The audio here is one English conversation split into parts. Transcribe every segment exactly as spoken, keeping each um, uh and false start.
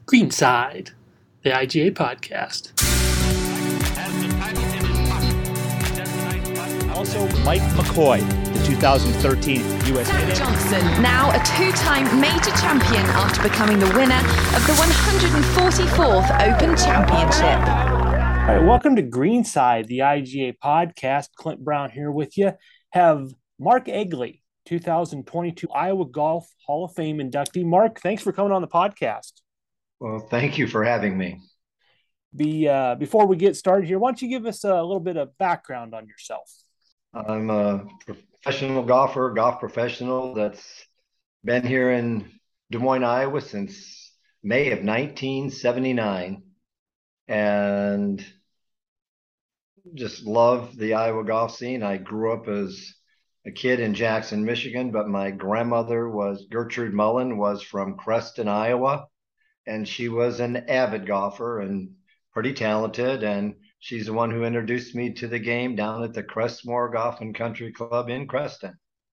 Greenside, the I G A podcast. Also, Mike McCoy, the two thousand thirteen U S Zach Johnson, now a two-time major champion after becoming the winner of the one hundred forty-fourth Open Championship. All right, welcome to Greenside, the I G A podcast. Clint Brown here with you. Have Mark Egley, two thousand twenty-two Iowa Golf Hall of Fame inductee. Mark, thanks for coming on the podcast. Well, thank you for having me. Be uh, before we get started here, why don't you give us a little bit of background on yourself? I'm a professional golfer, golf professional that's been here in Des Moines, Iowa since May of nineteen seventy-nine, and just love the Iowa golf scene. I grew up as a kid in Jackson, Michigan, but my grandmother was Gertrude Mullen, was from Creston, Iowa, and she was an avid golfer and pretty talented, and she's the one who introduced me to the game down at the Crestmore Golf and Country Club in Creston.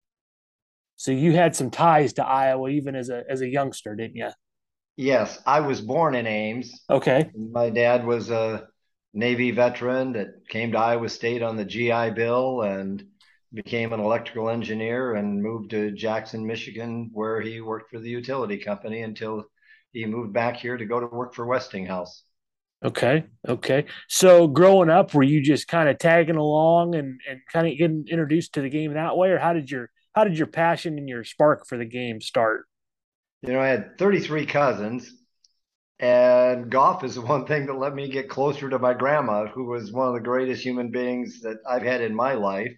So you had some ties to Iowa even as a as a youngster, didn't you? Yes, I was born in Ames. Okay. My dad was a Navy veteran that came to Iowa State on the G I Bill and became an electrical engineer and moved to Jackson, Michigan, where he worked for the utility company until he moved back here to go to work for Westinghouse. Okay. Okay. So growing up, were you just kind of tagging along and, and kind of getting introduced to the game that way? Or how did your, how did your passion and your spark for the game start? You know, I had thirty-three cousins, and golf is the one thing that let me get closer to my grandma, who was one of the greatest human beings that I've had in my life.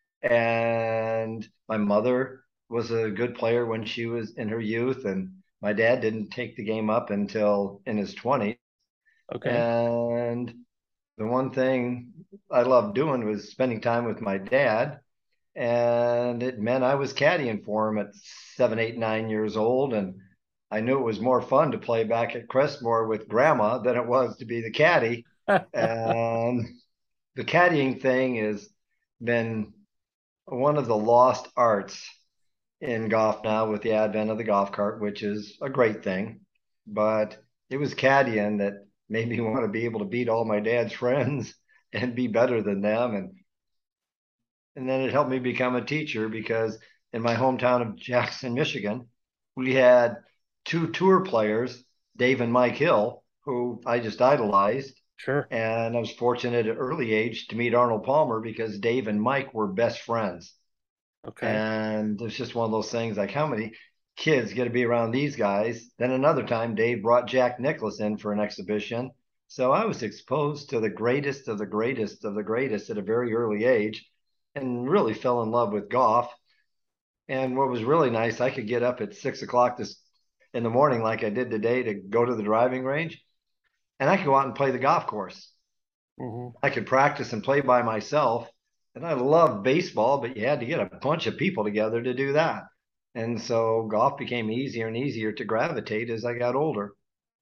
And my mother was a good player when she was in her youth, and my dad didn't take the game up until in his twenties. Okay. And the one thing I loved doing was spending time with my dad. And it meant I was caddying for him at seven, eight, nine years old. And I knew it was more fun to play back at Crestmore with grandma than it was to be the caddy. And the caddying thing has been one of the lost arts in golf now with the advent of the golf cart, which is a great thing. But it was caddying that made me want to be able to beat all my dad's friends and be better than them. And and then it helped me become a teacher, because in my hometown of Jackson, Michigan, we had two tour players, Dave and Mike Hill, who I just idolized. Sure. And I was fortunate at an early age to meet Arnold Palmer because Dave and Mike were best friends. Okay. And it's just one of those things, like, how many kids get to be around these guys? Then another time, Dave brought Jack Nicklaus in for an exhibition. So I was exposed to the greatest of the greatest of the greatest at a very early age, and really fell in love with golf. And what was really nice, I could get up at six o'clock this in the morning, like I did today, to go to the driving range, and I could go out and play the golf course. Mm-hmm. I could practice and play by myself. And I love baseball, but you had to get a bunch of people together to do that. And so golf became easier and easier to gravitate as I got older.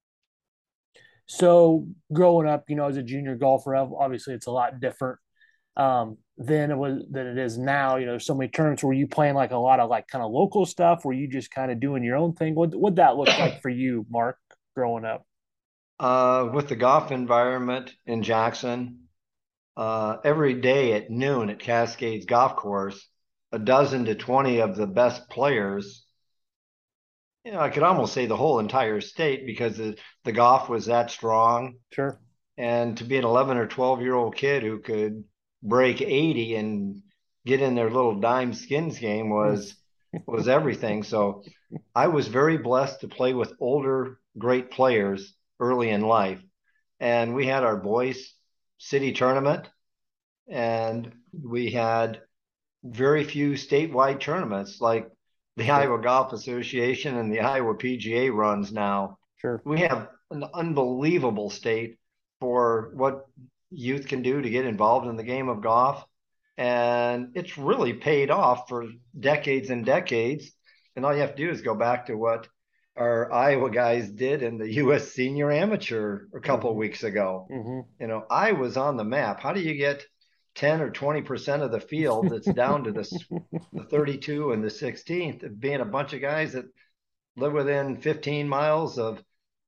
So growing up, you know, as a junior golfer, obviously it's a lot different um, than it was than it is now. You know, there's so many tournaments. Were you playing like a lot of like kind of local stuff? Were you just kind of doing your own thing? What what'd that look like for you, Mark, growing up? Uh, with the golf environment in Jackson, uh, every day at noon at Cascades Golf Course, a dozen to twenty of the best players, you know, I could almost say the whole entire state, because the, the golf was that strong. Sure. And to be an eleven or twelve year old kid who could break eighty and get in their little dime skins game was was everything. So I was very blessed to play with older, great players early in life. And we had our boys city tournament, and we had very few statewide tournaments like the sure. Iowa Golf Association and the Iowa P G A runs now. Sure. We have an unbelievable state for what youth can do to get involved in the game of golf. And it's really paid off for decades and decades. And all you have to do is go back to what our Iowa guys did in the U S Senior Amateur a couple mm-hmm. of weeks ago. Mm-hmm. You know, I was on the map. How do you get ten or twenty percent of the field that's down to the, the thirty-two and the sixteenth, being a bunch of guys that live within fifteen miles of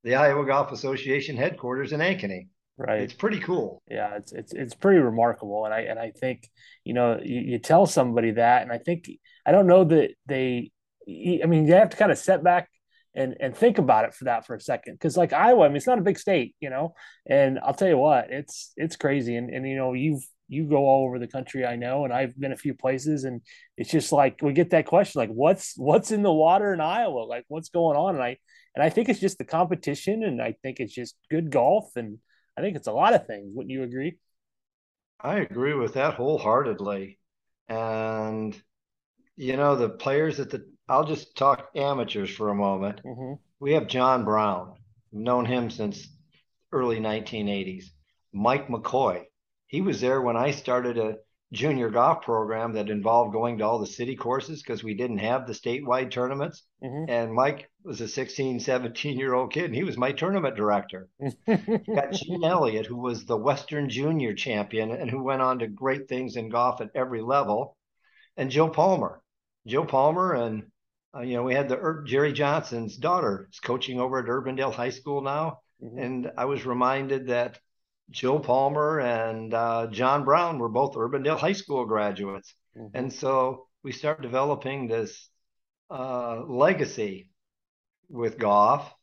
the Iowa Golf Association headquarters in Ankeny. Right. It's pretty cool. Yeah, it's it's it's pretty remarkable, and I and I think you know you, you tell somebody that, and I think I don't know that they. I mean, you have to kind of set back and and think about it for that for a second, because like Iowa, I mean, it's not a big state, you know, and I'll tell you what, it's it's crazy, and and you know you've you go all over the country, I know, and I've been a few places, and it's just like we get that question, like what's what's in the water in Iowa, like what's going on, and I and I think it's just the competition, and I think it's just good golf, and I think it's a lot of things. Wouldn't you agree? I agree with that wholeheartedly. And, you know, the players at the, I'll just talk amateurs for a moment. Mm-hmm. We have John Brown. I've known him since early nineteen eighties. Mike McCoy. He was there when I started a junior golf program that involved going to all the city courses because we didn't have the statewide tournaments. Mm-hmm. And Mike was a sixteen, seventeen year old kid, and he was my tournament director. Got Gene Elliott, who was the Western Junior champion and who went on to great things in golf at every level, and Joe Palmer. Joe Palmer, and uh, you know, we had the er- Jerry Johnson's daughter is coaching over at Urbandale High School now, Mm-hmm. and I was reminded that Joe Palmer and uh, John Brown were both Urbandale High School graduates, Mm-hmm. and so we start developing this uh, legacy with golf.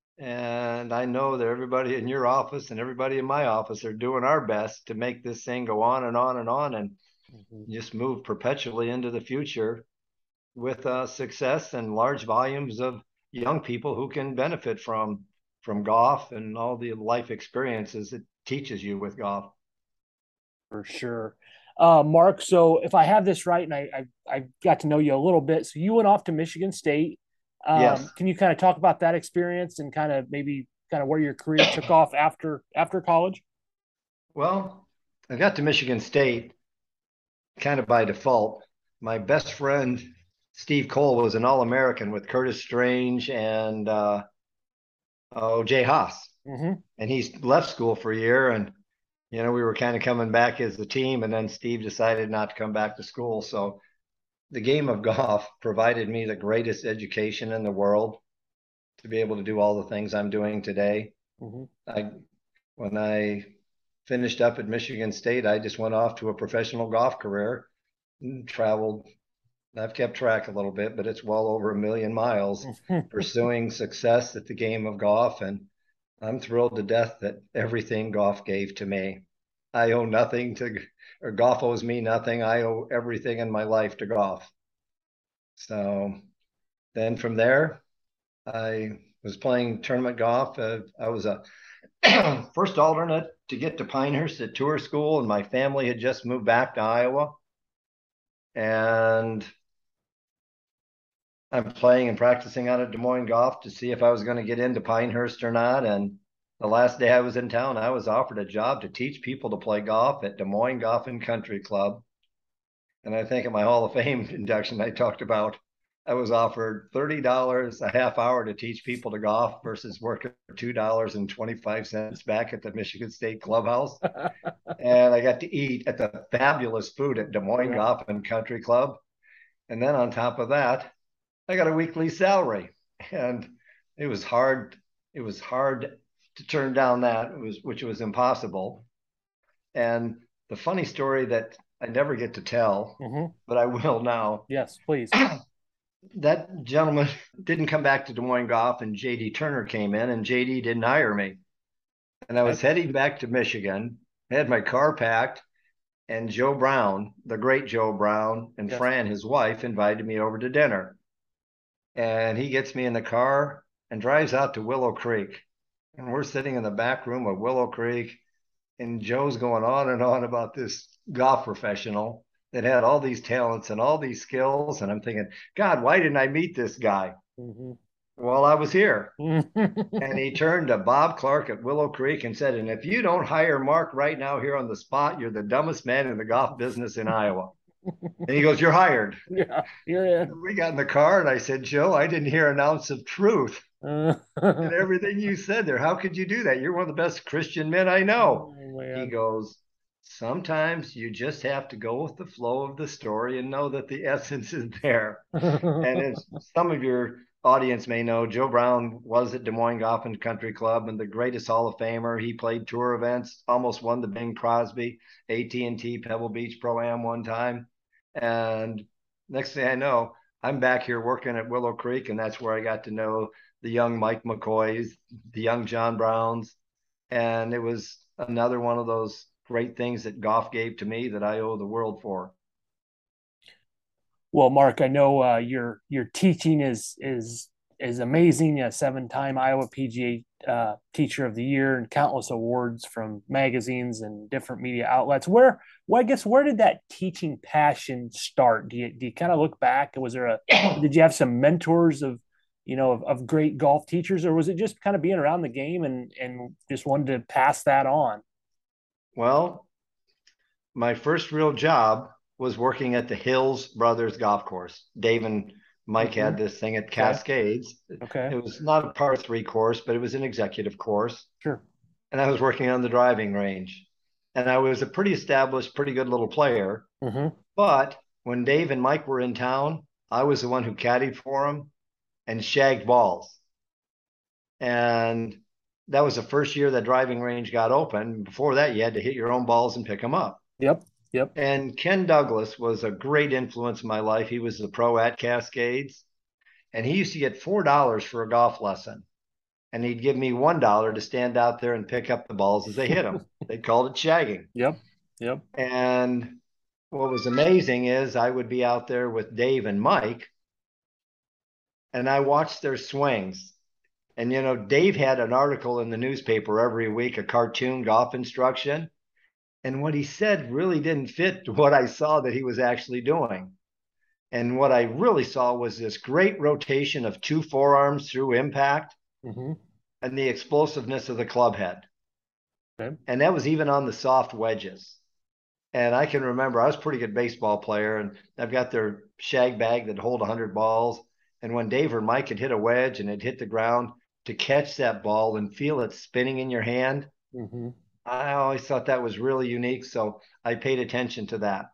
And I know that everybody in your office and everybody in my office are doing our best to make this thing go on and on and on and Mm-hmm. just move perpetually into the future with uh, success and large volumes of young people who can benefit from from golf and all the life experiences it teaches you with golf. For sure. Uh, Mark, so if I have this right, and I, I I got to know you a little bit, so you went off to Michigan State. Um, Yes. can you kind of talk about that experience and kind of maybe kind of where your career took off after after college? Well, I got to Michigan State kind of by default. My best friend, Steve Cole, was an All American with Curtis Strange and uh, oh, Jay Haas. Mm-hmm. And he's left school for a year. And, you know, we were kind of coming back as a team. And then Steve decided not to come back to school. So the game of golf provided me the greatest education in the world to be able to do all the things I'm doing today. Mm-hmm. I, when I finished up at Michigan State, I just went off to a professional golf career and traveled. I've kept track a little bit, but it's well over a million miles pursuing success at the game of golf. And I'm thrilled to death that everything golf gave to me. I owe nothing to, or golf owes me nothing. I owe everything in my life to golf. So then from there, I was playing tournament golf. Uh, I was a first alternate to get to Pinehurst at tour school, and my family had just moved back to Iowa. And I'm playing and practicing out at Des Moines Golf to see if I was going to get into Pinehurst or not. And the last day I was in town, I was offered a job to teach people to play golf at Des Moines Golf and Country Club. And I think at my Hall of Fame induction, I talked about I was offered thirty dollars a half hour to teach people to golf versus working for two dollars and twenty-five cents back at the Michigan State Clubhouse. And I got to eat at the fabulous food at Des Moines Yeah. Golf and Country Club. And then on top of that, I got a weekly salary. And it was hard. It was hard to turn down that, it was, which was impossible. And the funny story that I never get to tell, Mm-hmm. but I will now. Yes, please. That gentleman didn't come back to Des Moines Golf, and J D Turner came in, and J D didn't hire me. And I was Okay. heading back to Michigan, I had my car packed, and Joe Brown, the great Joe Brown, and Yes. Fran, his wife, invited me over to dinner. And he gets me in the car and drives out to Willow Creek. And we're sitting in the back room of Willow Creek, and Joe's going on and on about this golf professional that had all these talents and all these skills. And I'm thinking, God, why didn't I meet this guy? Mm-hmm. Well, I was here. Mm-hmm. And he turned to Bob Clark at Willow Creek and said, and if you don't hire Mark right now here on the spot, you're the dumbest man in the golf business in Iowa. And he goes, you're hired. Yeah, you're in. We got in the car and I said, Joe, I didn't hear an ounce of truth Uh, in everything you said there. How could you do that? You're one of the best Christian men I know. oh, He man. goes, sometimes you just have to go with the flow of the story and know that the essence is there. And as some of your audience may know, Joe Brown was at Des Moines Golf and Country Club and the greatest Hall of Famer. He played tour events, almost won the Bing Crosby A T and T Pebble Beach Pro-Am one time. And next thing I know, I'm back here working at Willow Creek, and that's where I got to know the young Mike McCoys, the young John Browns. And it was another one of those great things that golf gave to me that I owe the world for. Well, Mark, I know uh, your your teaching is is is amazing. A seven-time Iowa P G A uh, Teacher of the Year and countless awards from magazines and different media outlets. Where, well, I guess, where did that teaching passion start? Do you do you kind of look back? Was there a did you have some mentors of you know of, of great golf teachers, or was it just kind of being around the game and and just wanted to pass that on? Well, my first real job was working at the Hills Brothers Golf Course. Dave and Mike mm-hmm. had this thing at Cascades. Okay. It was not a par three course, but it was an executive course. Sure. And I was working on the driving range. And I was a pretty established, pretty good little player. Mm-hmm. But when Dave and Mike were in town, I was the one who caddied for them and shagged balls. And that was the first year that driving range got open. Before that, you had to hit your own balls and pick them up. Yep. Yep. And Ken Douglas was a great influence in my life. He was the pro at Cascades, and he used to get four dollars for a golf lesson. And he'd give me one dollar to stand out there and pick up the balls as they hit them. They called it shagging. Yep. Yep. And what was amazing is I would be out there with Dave and Mike, and I watched their swings. And, you know, Dave had an article in the newspaper every week, a cartoon golf instruction. And what he said really didn't fit what I saw that he was actually doing. And what I really saw was this great rotation of two forearms through impact mm-hmm. and the explosiveness of the club head. Okay. And that was even on the soft wedges. And I can remember I was a pretty good baseball player, and I've got their shag bag that hold one hundred balls. And when Dave or Mike had hit a wedge and it hit the ground, to catch that ball and feel it spinning in your hand, mm-hmm. I always thought that was really unique. So I paid attention to that.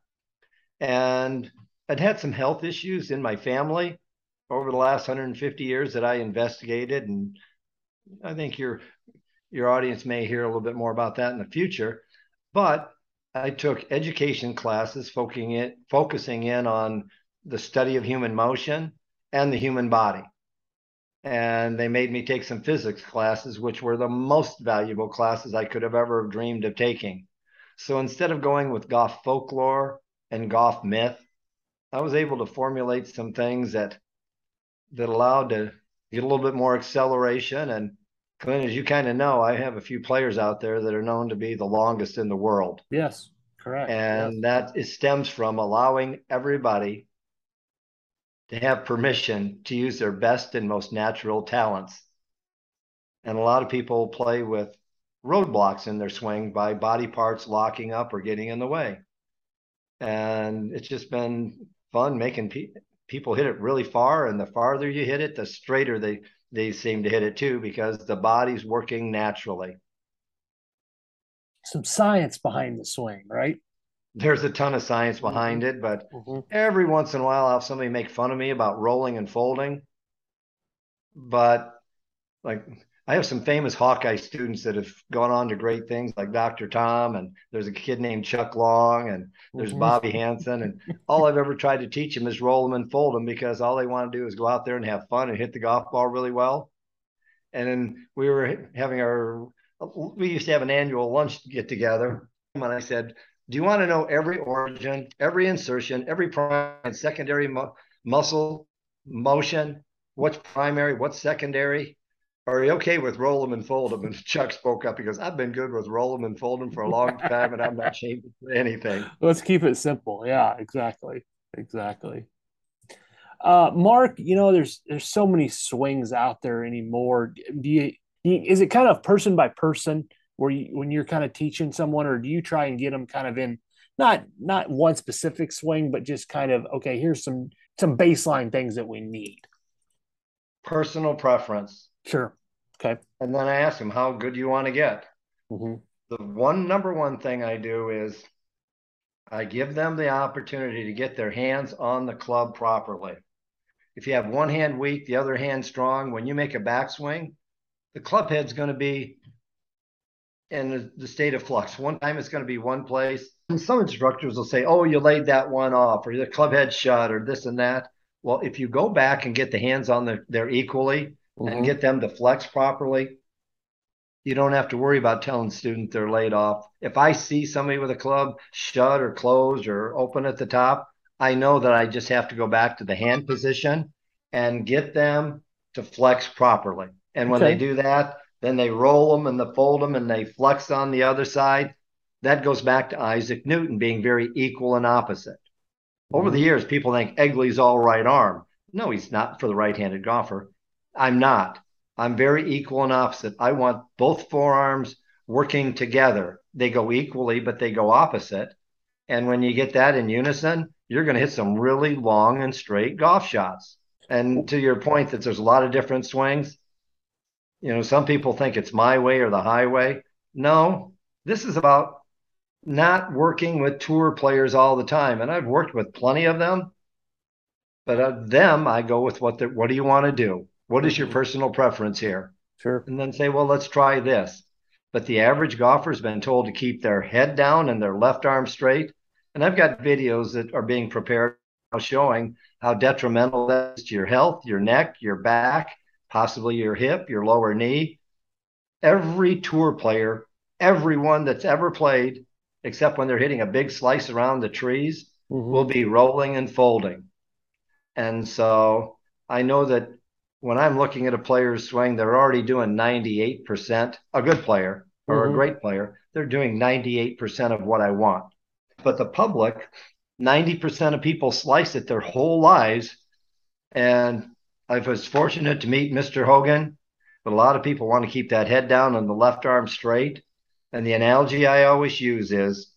And I'd had some health issues in my family over the last one hundred fifty years that I investigated. And I think your, your audience may hear a little bit more about that in the future. But I took education classes focusing in, focusing in on the study of human motion and the human body. And they made me take some physics classes, which were the most valuable classes I could have ever dreamed of taking. So instead of going with golf folklore and golf myth, I was able to formulate some things that that allowed to get a little bit more acceleration. And Clint, as you kind of know, I have a few players out there that are known to be the longest in the world. Yes, correct. And yes. that it stems from allowing everybody to have permission to use their best and most natural talents. And a lot of people play with roadblocks in their swing by body parts locking up or getting in the way. And it's just been fun making pe- people hit it really far. And the farther you hit it, the straighter they, they seem to hit it too, because the body's working naturally. Some science behind the swing, right? There's a ton of science behind mm-hmm. it, but mm-hmm. every once in a while I'll have somebody make fun of me about rolling and folding. But like, I have some famous Hawkeye students that have gone on to great things, like Doctor Tom, and there's a kid named Chuck Long, and there's mm-hmm. Bobby Hansen. And all I've ever tried to teach them is roll them and fold them, because all they want to do is go out there and have fun and hit the golf ball really well. And then we were having our, we used to have an annual lunch get together. And I said, do you want to know every origin, every insertion, every primary and secondary mu- muscle motion? What's primary? What's secondary? Are you okay with roll them and fold them? And Chuck spoke up. He goes, I've been good with roll them and fold them for a long time, and I'm not changing anything. Let's keep it simple. Yeah, exactly. Exactly. Uh, Mark, you know, there's there's so many swings out there anymore. Do you, do you is it kind of person by person where you, when you're kind of teaching someone, or do you try and get them kind of in not not one specific swing, but just kind of, okay, here's some some baseline things that we need? Personal preference. Sure. Okay. And then I ask them, how good do you want to get? Mm-hmm. The one number one thing I do is I give them the opportunity to get their hands on the club properly. if you have one hand weak, the other hand strong, when you make a backswing, the club head's going to be in the state of flux. One time it's going to be one place. And some instructors will say, oh, you laid that one off, or the club head shut, or this and that. Well, if you go back and get the hands on the, there equally mm-hmm. and get them to flex properly, you don't have to worry about telling students they're laid off. If I see somebody with a club shut or closed or open at the top, I know that I just have to go back to the hand position and get them to flex properly. And when okay. they do that, then they roll them and they fold them and they flex on the other side. That goes back to Isaac Newton being very equal and opposite. Mm-hmm. Over the years, people think Egley's all right arm. No, he's not for the right-handed golfer. I'm not. I'm very equal and opposite. I want both forearms working together. They go equally, but they go opposite. And when you get that in unison, you're going to hit some really long and straight golf shots. And to your point that there's a lot of different swings, you know, some people think it's my way or the highway. No, this is about not working with tour players all the time. And I've worked with plenty of them, but of them, I go with what the, what do you want to do? What is your personal preference here? Sure. And then say, well, let's try this. But the average golfer's been told to keep their head down and their left arm straight. And I've got videos that are being prepared now showing how detrimental that is to your health, your neck, your back, possibly your hip, your lower knee. Every tour player, everyone that's ever played, except when they're hitting a big slice around the trees, mm-hmm. will be rolling and folding. And so I know that when I'm looking at a player's swing, they're already doing ninety-eight percent, a good player or mm-hmm. a great player, they're doing ninety-eight percent of what I want. But the public, ninety percent of people slice it their whole lives. And I was fortunate to meet Mister Hogan, but a lot of people want to keep that head down and the left arm straight. And the analogy I always use is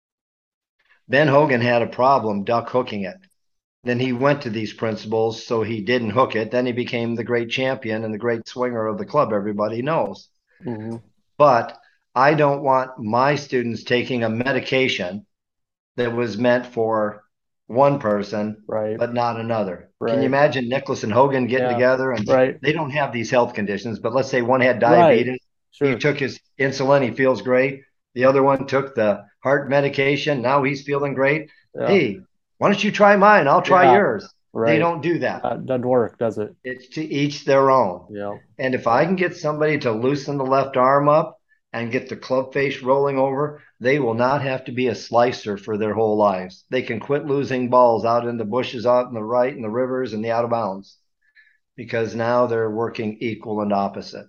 Ben Hogan had a problem duck hooking it. Then he went to these principles, so he didn't hook it. Then he became the great champion and the great swinger of the club everybody knows. Mm-hmm. But I don't want my students taking a medication that was meant for one person, right. but not another. Right. Can you imagine Nicklaus and Hogan getting yeah. together? And right. they don't have these health conditions, but let's say one had diabetes. Right. Sure. He took his insulin. He feels great. The other one took the heart medication. Now he's feeling great. Yeah. Hey, why don't you try mine? I'll try yeah, yours. Right. They don't do that. That doesn't work, does it? It's to each their own. Yeah. And if I can get somebody to loosen the left arm up and get the club face rolling over, they will not have to be a slicer for their whole lives. They can quit losing balls out in the bushes, out in the right, in the rivers, and the out of bounds, because now they're working equal and opposite.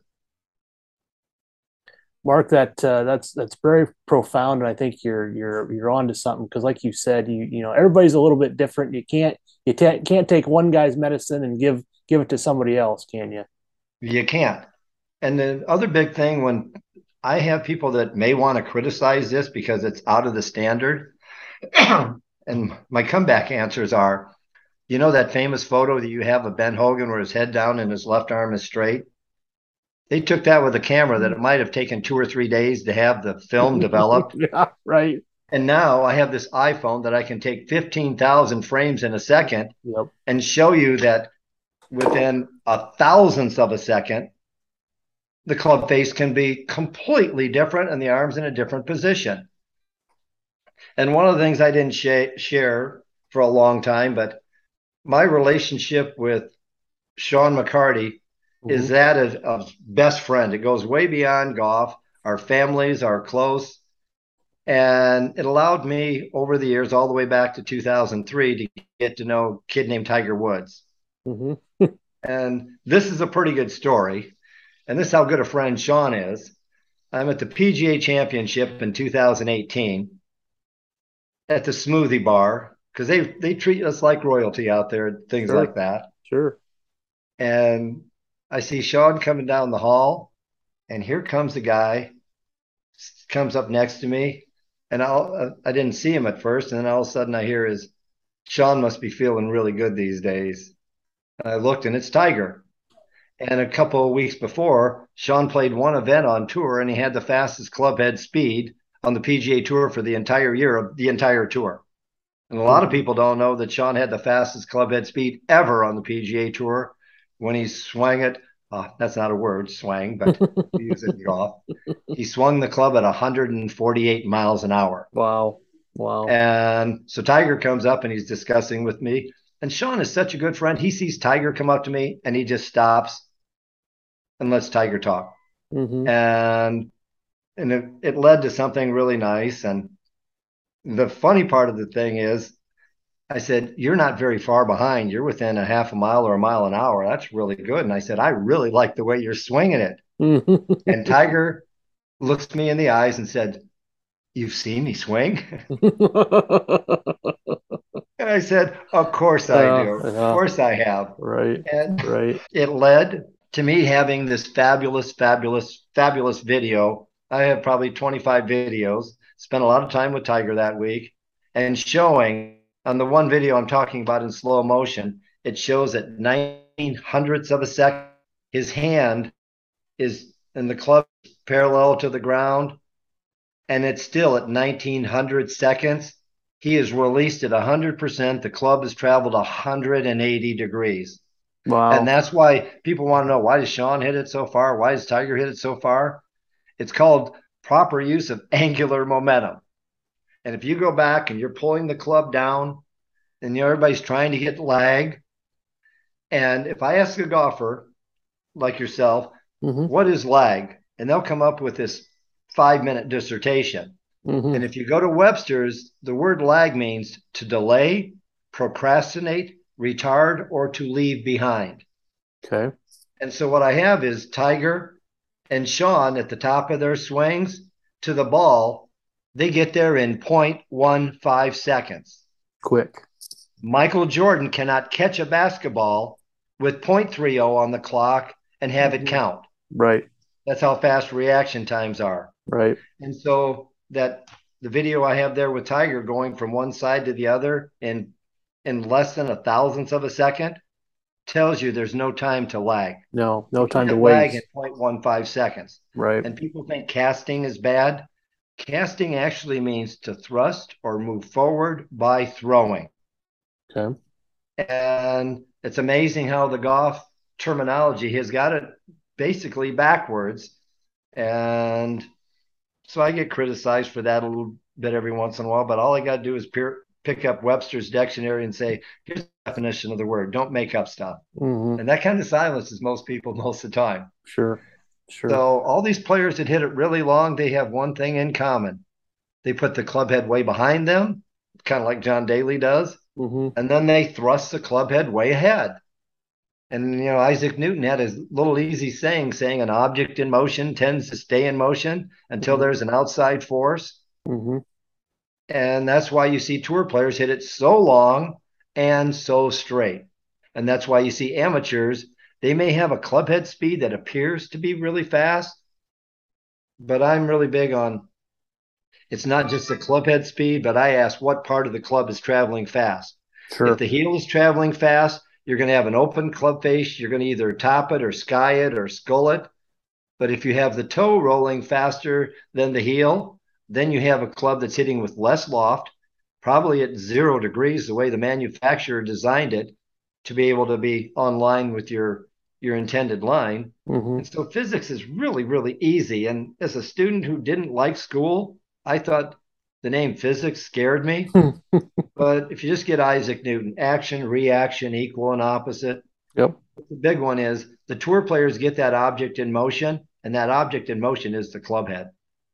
Mark, that uh, that's that's very profound, and I think you're you're you're onto something, because, like you said, you you know everybody's a little bit different. You can't you ta- can't take one guy's medicine and give give it to somebody else, can you? You can't. And the other big thing, when I have people that may want to criticize this because it's out of the standard, and my comeback answers are, you know that famous photo that you have of Ben Hogan where his head down and his left arm is straight? They took that with a camera that it might have taken two or three days to have the film developed. Yeah, right. And now I have this iPhone that I can take fifteen thousand frames in a second yep. and show you that within a thousandth of a second, the club face can be completely different and the arm's in a different position. And one of the things I didn't sh- share for a long time, but my relationship with Sean McCarty is that of, of best friend. It goes way beyond golf. Our families are close. And it allowed me over the years, all the way back to two thousand three, to get to know a kid named Tiger Woods. Mm-hmm. And this is a pretty good story. And this is how good a friend Sean is. I'm at the P G A Championship in two thousand eighteen at the Smoothie Bar, because they, they treat us like royalty out there, things sure. like that. Sure. And I see Sean coming down the hall, and here comes the guy, comes up next to me, and I'll, I didn't see him at first, and then all of a sudden I hear his, Sean must be feeling really good these days. And I looked, and it's Tiger. And a couple of weeks before, Sean played one event on tour, and he had the fastest club head speed on the P G A Tour for the entire year of the entire tour. And a lot of people don't know that Sean had the fastest clubhead speed ever on the P G A Tour when he swung it. Uh, that's not a word, swang, but we use it in golf. He swung the club at one hundred forty-eight miles an hour. Wow. Wow. And so Tiger comes up and he's discussing with me. And Sean is such a good friend. He sees Tiger come up to me and he just stops and lets Tiger talk. Mm-hmm. And and it, it led to something really nice. And the funny part of the thing is, I said, you're not very far behind. You're within a half a mile or a mile an hour. That's really good. And I said, I really like the way you're swinging it. And Tiger looks me in the eyes and said, you've seen me swing? And I said, of course I yeah, do. Yeah. Of course I have. Right. And right. It led to me having this fabulous, fabulous, fabulous video. I have probably twenty-five videos, spent a lot of time with Tiger that week, and showing on the one video I'm talking about in slow motion, it shows at nineteen hundredths of a second, his hand is in the club parallel to the ground, and it's still at nineteen hundred seconds. He is released at one hundred percent. The club has traveled one hundred eighty degrees. Wow. And that's why people want to know, why does Sean hit it so far? Why does Tiger hit it so far? It's called proper use of angular momentum. And if you go back and you're pulling the club down and you know, everybody's trying to get lag, and if I ask a golfer like yourself, mm-hmm. what is lag? And they'll come up with this five-minute dissertation. Mm-hmm. And if you go to Webster's, the word lag means to delay, procrastinate, retard, or to leave behind. Okay. And so what I have is Tiger and Sean at the top of their swings to the ball. They get there in zero point one five seconds. Quick. Michael Jordan cannot catch a basketball with zero point three oh on the clock and have mm-hmm. it count. Right. That's how fast reaction times are. Right. And so that the video I have there with Tiger going from one side to the other in in less than a thousandth of a second tells you there's no time to lag. No, no time to lag waste. in zero point one five seconds. Right. And people think casting is bad. Casting actually means to thrust or move forward by throwing. Okay. And it's amazing how the golf terminology has got it basically backwards. And so I get criticized for that a little bit every once in a while, but all I got to do is peer, pick up Webster's dictionary and say, here's the definition of the word. Don't make up stuff. Mm-hmm. And that kind of silences most people most of the time. Sure, sure. So all these players that hit it really long, they have one thing in common. They put the club head way behind them, kind of like John Daly does, mm-hmm. and then they thrust the club head way ahead. And, you know, Isaac Newton had his little easy saying, saying an object in motion tends to stay in motion until mm-hmm. there's an outside force. Mm-hmm. And that's why you see tour players hit it so long and so straight. And that's why you see amateurs, they may have a club head speed that appears to be really fast, but I'm really big on, it's not just the club head speed, but I ask what part of the club is traveling fast. Sure. If the heel is traveling fast, you're going to have an open club face. You're going to either top it or sky it or skull it. But if you have the toe rolling faster than the heel, then you have a club that's hitting with less loft, probably at zero degrees, the way the manufacturer designed it to be able to be on line with your, your intended line. Mm-hmm. And so physics is really, really easy. And as a student who didn't like school, I thought the name physics scared me. But if you just get Isaac Newton, action, reaction, equal and opposite. Yep. The big one is the tour players get that object in motion, and that object in motion is the club head.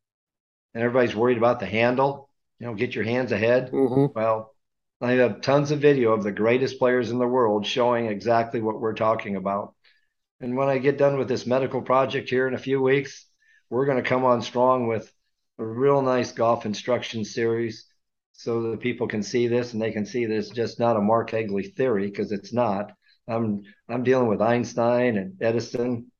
And everybody's worried about the handle. You know, get your hands ahead. Mm-hmm. Well, I have tons of video of the greatest players in the world showing exactly what we're talking about. And when I get done with this medical project here in a few weeks, we're going to come on strong with a real nice golf instruction series so that people can see this and they can see this just not a Mark Egley theory, because it's not. I'm I'm dealing with Einstein and Edison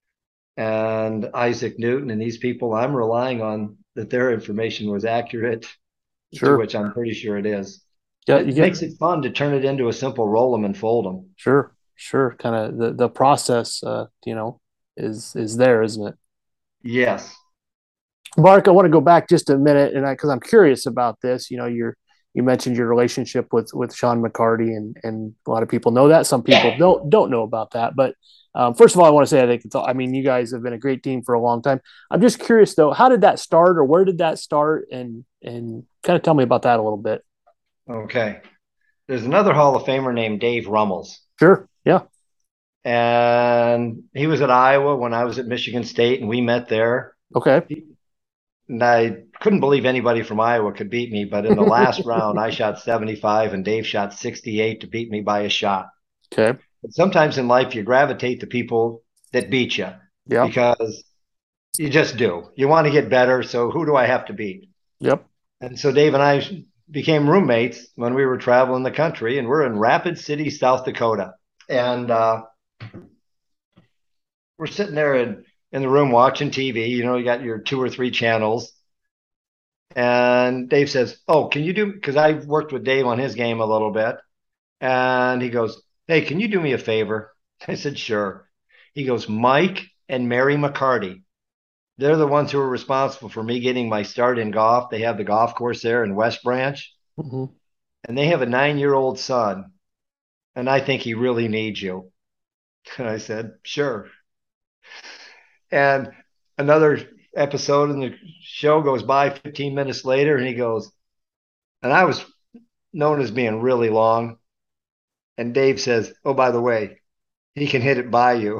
and Isaac Newton and these people. I'm relying on that their information was accurate, sure. to which I'm pretty sure it is. Yeah, it makes it fun to turn it into a simple roll them and fold them. Sure, sure. Kind of the, the process, uh, you know, is is there, isn't it? Yes. Mark, I want to go back just a minute, and I because I'm curious about this. You know, you're you mentioned your relationship with with Sean McCarty, and and a lot of people know that. Some people don't don't know about that. But um, first of all, I want to say I think it's all, I mean, you guys have been a great team for a long time. I'm just curious though, how did that start, or where did that start, and and kind of tell me about that a little bit. Okay. There's another Hall of Famer named Dave Rummels. Sure. Yeah. And he was at Iowa when I was at Michigan State, and we met there. Okay. And I couldn't believe anybody from Iowa could beat me, but in the last round, I shot seventy-five and Dave shot sixty-eight to beat me by a shot. Okay. But sometimes in life, you gravitate to people that beat you. Yeah. Because you just do. You want to get better, so who do I have to beat? Yep. And so Dave and I became roommates when we were traveling the country, and we're in Rapid City, South Dakota. And uh, we're sitting there in, in the room watching T V. You know, you got your two or three channels. And Dave says, oh, can you do, because I worked with Dave on his game a little bit. And he goes, hey, can you do me a favor? I said, sure. He goes, Mike and Mary McCarty. They're the ones who are responsible for me getting my start in golf. They have the golf course there in West Branch. Mm-hmm. And they have a nine-year-old son. And I think he really needs you. And I said, sure. And another episode in the show goes by fifteen minutes later, and he goes, and I was known as being really long. And Dave says, oh, by the way, he can hit it by you.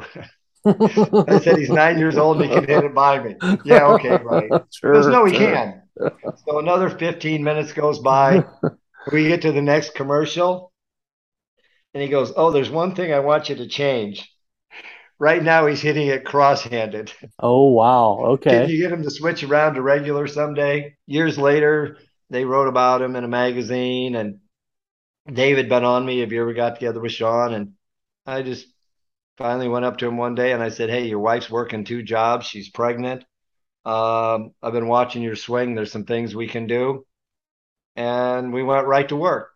I said, he's nine years old and he can hit it by me. Yeah, okay, right. Sure, he goes, no, he sure. can. So another fifteen minutes goes by. We get to the next commercial. And he goes, oh, there's one thing I want you to change. Right now, he's hitting it cross-handed. Oh, wow. Okay. Can you get him to switch around to regular someday? Years later, they wrote about him in a magazine, and David been on me. Have you ever got together with Sean? And I just finally went up to him one day and I said, hey, your wife's working two jobs. She's pregnant. Um, I've been watching your swing. There's some things we can do. And we went right to work.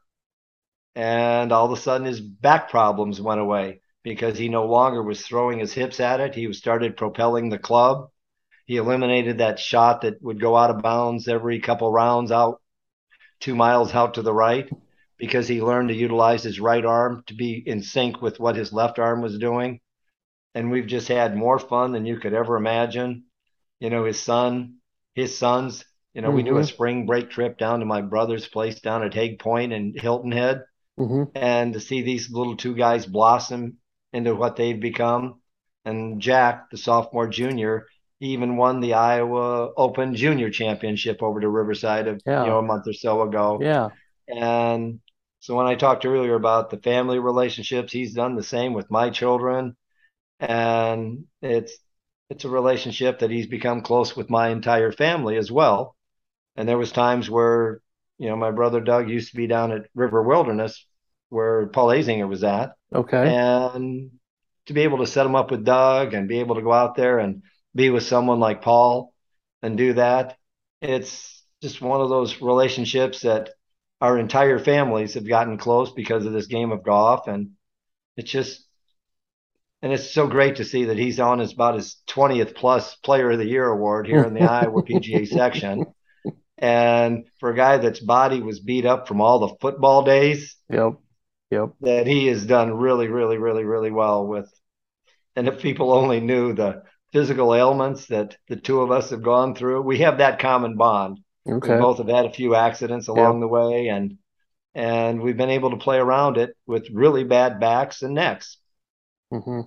And all of a sudden his back problems went away because he no longer was throwing his hips at it. He started propelling the club. He eliminated that shot that would go out of bounds every couple rounds out two miles out to the right, because he learned to utilize his right arm to be in sync with what his left arm was doing. And we've just had more fun than you could ever imagine. You know, his son, his sons, you know, mm-hmm. we do a spring break trip down to my brother's place down at Hague Point in Hilton Head. Mm-hmm. And to see these little two guys blossom into what they've become. And Jack, the sophomore junior, he even won the Iowa Open Junior Championship over to Riverside of, yeah. you know, a month or so ago. Yeah. And so when I talked earlier about the family relationships, he's done the same with my children. And it's it's a relationship that he's become close with my entire family as well. And there was times where, you know, my brother Doug used to be down at River Wilderness where Paul Azinger was at. Okay. And to be able to set him up with Doug and be able to go out there and be with someone like Paul and do that, it's just one of those relationships that our entire families have gotten close because of this game of golf. And it's just, and it's so great to see that he's on his, about his twentieth plus player of the year award here in the Iowa P G A section. And for a guy that's body was beat up from all the football days, yep, yep, that he has done really, really, really, really well with. And if people only knew the physical ailments that the two of us have gone through, we have that common bond. Okay. We both have had a few accidents along yep. the way, and and we've been able to play around it with really bad backs and necks. Mm-hmm.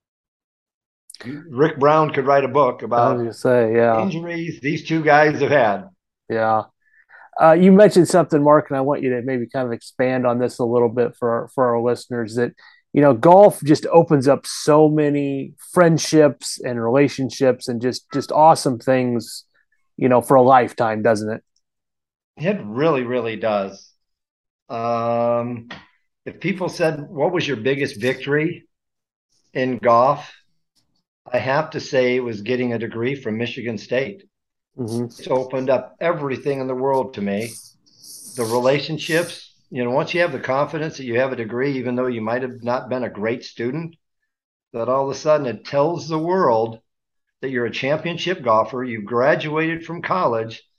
Rick Brown could write a book about I was gonna say, yeah. injuries these two guys have had. Yeah. Uh, you mentioned something, Mark, and I want you to maybe kind of expand on this a little bit for our, for our listeners, that, you know, golf just opens up so many friendships and relationships and just, just awesome things, you know, for a lifetime, doesn't it? It really, really does. Um, if people said, what was your biggest victory in golf? I have to say it was getting a degree from Michigan State. Mm-hmm. It's opened up everything in the world to me. The relationships, you know, once you have the confidence that you have a degree, even though you might have not been a great student, that all of a sudden it tells the world that you're a championship golfer, you've graduated from college,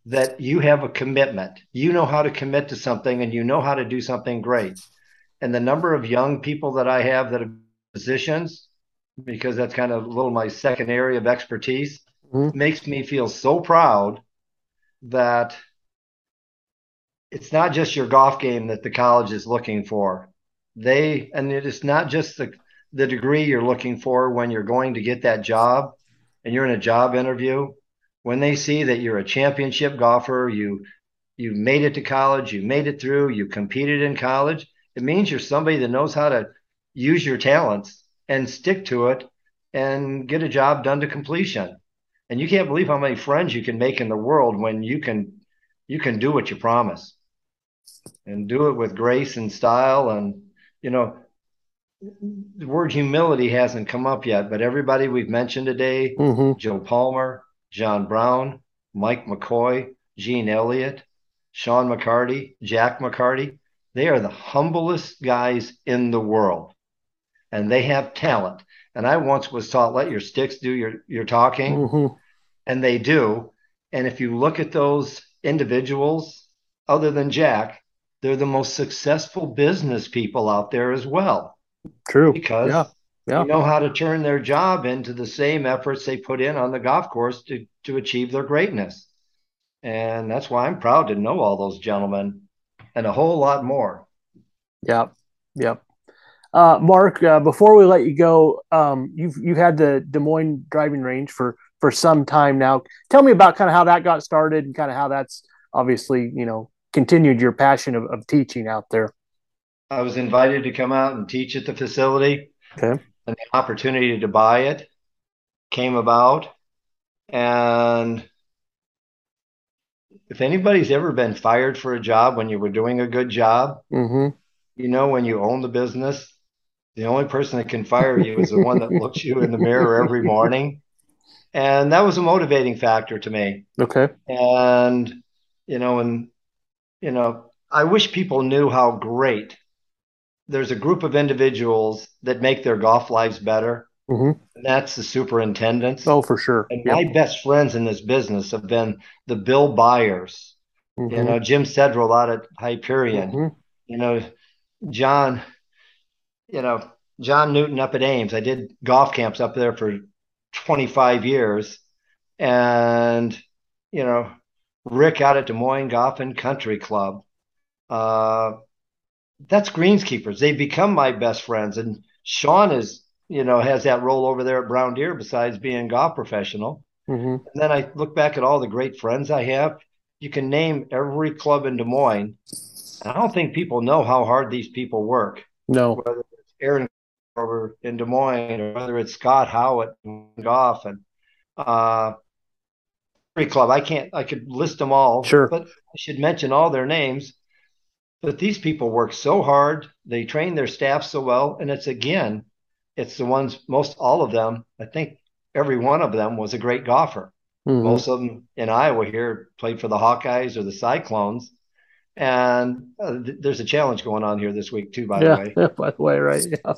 that you have a commitment. You know how to commit to something and you know how to do something great. And the number of young people that I have that have positions, because that's kind of a little my second area of expertise, Mm-hmm. makes me feel so proud that it's not just your golf game that the college is looking for. They, and it is not just the, the degree you're looking for when you're going to get that job and you're in a job interview. When they see that you're a championship golfer, you you made it to college, you made it through, you competed in college, it means you're somebody that knows how to use your talents and stick to it and get a job done to completion. And you can't believe how many friends you can make in the world when you can you can do what you promise and do it with grace and style. And you know, the word humility hasn't come up yet, but everybody we've mentioned today, Mm-hmm. Joe Palmer, John Brown, Mike McCoy, Gene Elliott, Sean McCarty, Jack McCarty, they are the humblest guys in the world, and they have talent. And I once was taught, let your sticks do your, your talking, Mm-hmm. and they do. And if you look at those individuals, other than Jack, they're the most successful business people out there as well, True. because Yeah. they Yeah. know how to turn their job into the same efforts they put in on the golf course to, to achieve their greatness. And that's why I'm proud to know all those gentlemen and a whole lot more. Yeah. Yeah. Uh, Mark, uh, before we let you go, um, you've you had the Des Moines driving range for for some time now. Tell me about kind of how that got started and kind of how that's obviously, you know, continued your passion of, of teaching out there. I was invited to come out and teach at the facility, Okay. and the opportunity to buy it came about. And if anybody's ever been fired for a job when you were doing a good job, Mm-hmm. you know, when you own the business, the only person that can fire you is the one that looks you in the mirror every morning. And that was a motivating factor to me. Okay. And, you know, and, you know, I wish people knew how great there's a group of individuals that make their golf lives better. Mm-hmm. And that's the superintendents. Oh, for sure. And Yep. my best friends in this business have been the Bill Byers, you Mm-hmm. know, Jim Sedrell out at Hyperion, Mm-hmm. you know, John, you know, John Newton up at Ames. I did golf camps up there for twenty-five years. And, you know, Rick out at Des Moines Golf and Country Club. Uh, that's greenskeepers. They become my best friends. And Sean is, you know, has that role over there at Brown Deer besides being a golf professional. Mm-hmm. And then I look back at all the great friends I have. You can name every club in Des Moines. And I don't think people know how hard these people work, No. whether it's Aaron over in Des Moines or whether it's Scott Howitt in golf. And uh, every club, I can't, I could list them all, Sure. but I should mention all their names. But these people work so hard. They train their staff so well. And it's, again, it's the ones, most all of them, I think every one of them was a great golfer. Mm-hmm. Most of them in Iowa here played for the Hawkeyes or the Cyclones. And uh, th- there's a challenge going on here this week too, by Yeah. the way. Yeah. By the way, right. Yeah.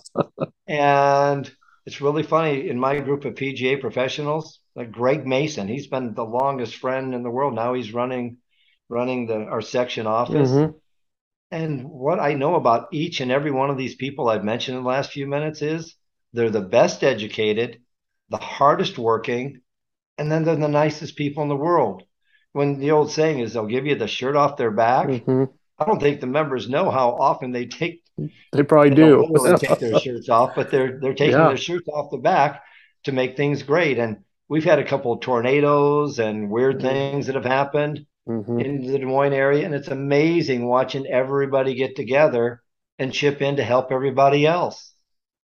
And it's really funny in my group of P G A professionals, like Greg Mason, he's been the longest friend in the world. Now he's running, running the, our section office. Mm-hmm. And what I know about each and every one of these people I've mentioned in the last few minutes is they're the best educated, the hardest working, and then they're the nicest people in the world. When the old saying is they'll give you the shirt off their back, Mm-hmm. I don't think the members know how often they take, They probably they don't do. literally take their shirts off, but they're they're taking Yeah. their shirts off the back to make things great. And we've had a couple of tornadoes and weird Mm-hmm. things that have happened Mm-hmm. in the Des Moines area, and it's amazing watching everybody get together and chip in to help everybody else.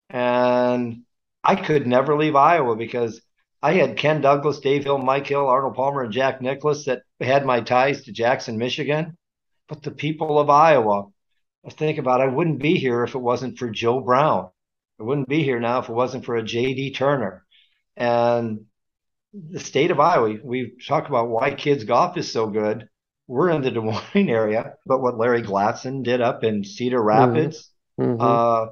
And I could never leave Iowa because I had Ken Douglas, Dave Hill, Mike Hill, Arnold Palmer, and Jack Nicklaus that had my ties to Jackson, Michigan. But the people of Iowa, I think about, I wouldn't be here if it wasn't for Joe Brown. I wouldn't be here now if it wasn't for a J D Turner. And the state of Iowa, we talk about why kids golf is so good. We're in the Des Moines area, but what Larry Glatson did up in Cedar Rapids, Mm-hmm. uh,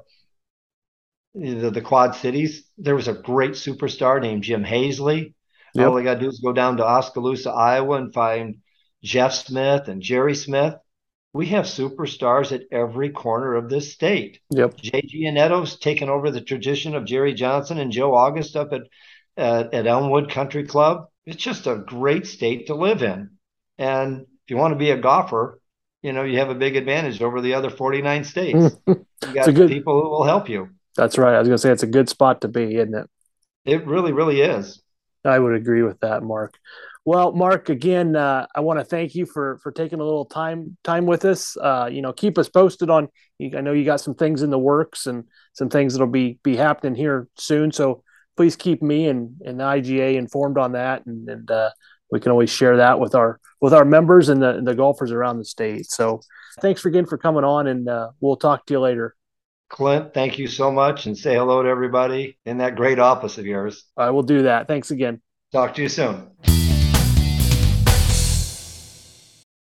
the, the Quad Cities, there was a great superstar named Jim Hazley. Yep. All they got to do is go down to Oskaloosa, Iowa, and find Jeff Smith and Jerry Smith. We have superstars at every corner of this state. Yep. J G Anetto's taken over the tradition of Jerry Johnson and Joe August up at, uh, at Elmwood Country Club. It's just a great state to live in. And if you want to be a golfer, you know, you have a big advantage over the other forty-nine states. You got good, people who will help you. That's right. I was going to say it's a good spot to be, isn't it? It really, really is. I would agree with that, Mark. Well, Mark, again, uh, I want to thank you for for taking a little time time with us. Uh, you know, keep us posted on. I know you got some things in the works and some things that'll be be happening here soon. So please keep me and and the I G A informed on that, and, and uh, we can always share that with our with our members and the and the golfers around the state. So thanks again for coming on, and uh, we'll talk to you later. Clint, thank you so much, and say hello to everybody in that great office of yours. I will do that. Thanks again. Talk to you soon.